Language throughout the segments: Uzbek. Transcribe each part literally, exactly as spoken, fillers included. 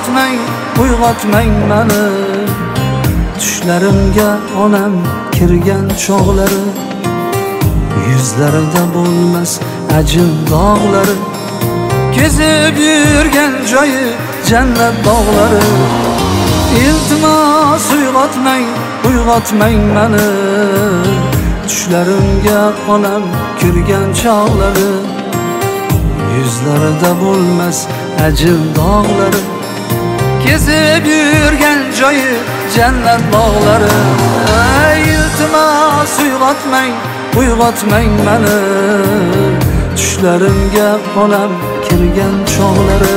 uyg'otmang, uyg'otmang meni. Tushlarimga onam kirgan chog'lari, yuzlarida bo'lmas ajin dog'lari, kezib yurgan joyi jannat bog'lari. Iltimos uyg'otmang, uyg'otmang meni. Tushlarimga onam kirgan chog'lari, yuzlarida bo'lmas ajin dog'lari, kezib yurgan joyi jannat bog'lari. Iltimos uyg'otmang, uyg'otmang meni. Tushlarimga onam kirgan chog'lari.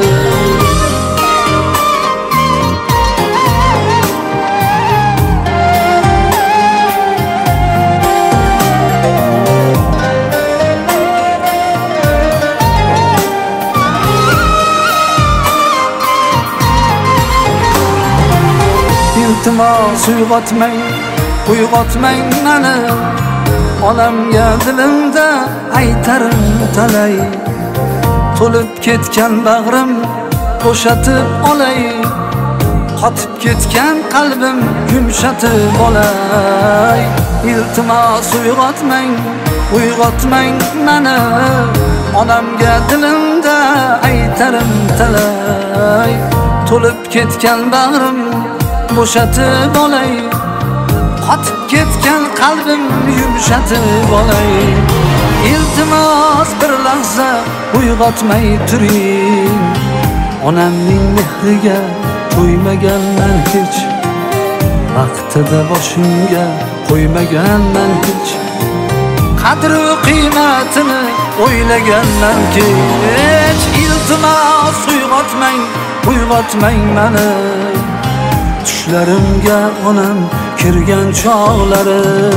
Iltimos uyg'otmang, uyg'otmang meni. Onamga dilimda aytarim talay, to'lib ketgan bag'rim bo'shatib olay, qotib ketgan qalbim yumshatib olay. Iltimos uyg'otmang, uyg'otmang meni. Onamga dilimda aytarim talay, to'lib ketgan bag'rim bo'shatib olay, qotib ketgan qalbim yumshatib olay. Iltimos bir lahza uyg'otmay turing, onamning mehriga to'ymaganman hech, vaqtida boshimga qo'ymaganman hech, qadru qiymatini o'ylaganman kech. Iltimos uyg'otmang, uyg'otmang meni. Tushlarimga onam kirgan chog'lari.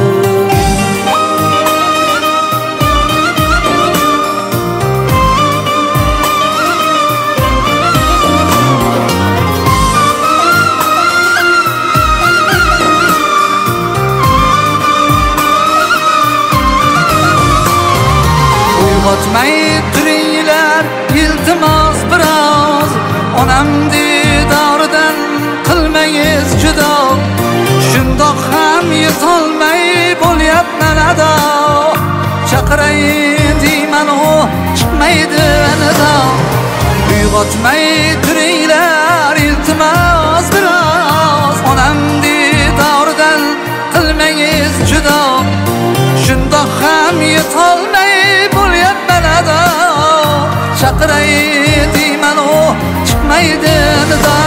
Uyg'otmay turinglar iltimos biroz, onam didoridan qilmangiz judo. Shundoq ham yetolmay bo'lyapman ado, chaqiray deyman u chiqmaydi nido. Uyg'otmay turinglar iltimos biroz, onam didoridan qilmangiz judo. Shundoq ham yetolmay bo'lyapman ado, chaqiray deyman u chiqmaydi nido.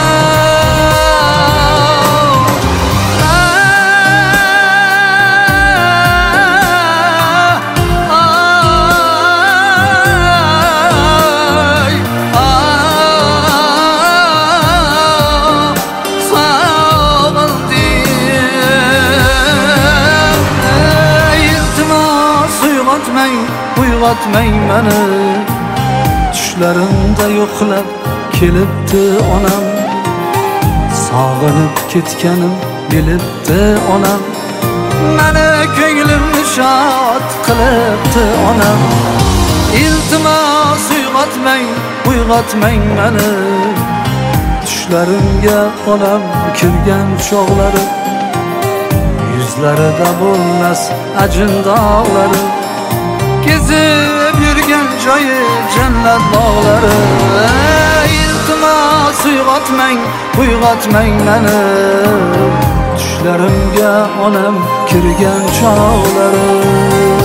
Uyg'otmang meni. Tushlarimda yo'qlab kelibdi onam, sog'inib ketganim bilibdi onam, meni ko'nglimni shod qilibdi onam. Iltimos uyg'otmang, uyg'otmang meni. Tushlarimga onam kirgan chog'lari, yuzlarida bo'lmas ajin dog'lari, kezib yurgan joyi jannat bog'lari. Iltimos uyg'otmang, uyg'otmang meni. Tushlarimga onam kirgan chog'lari.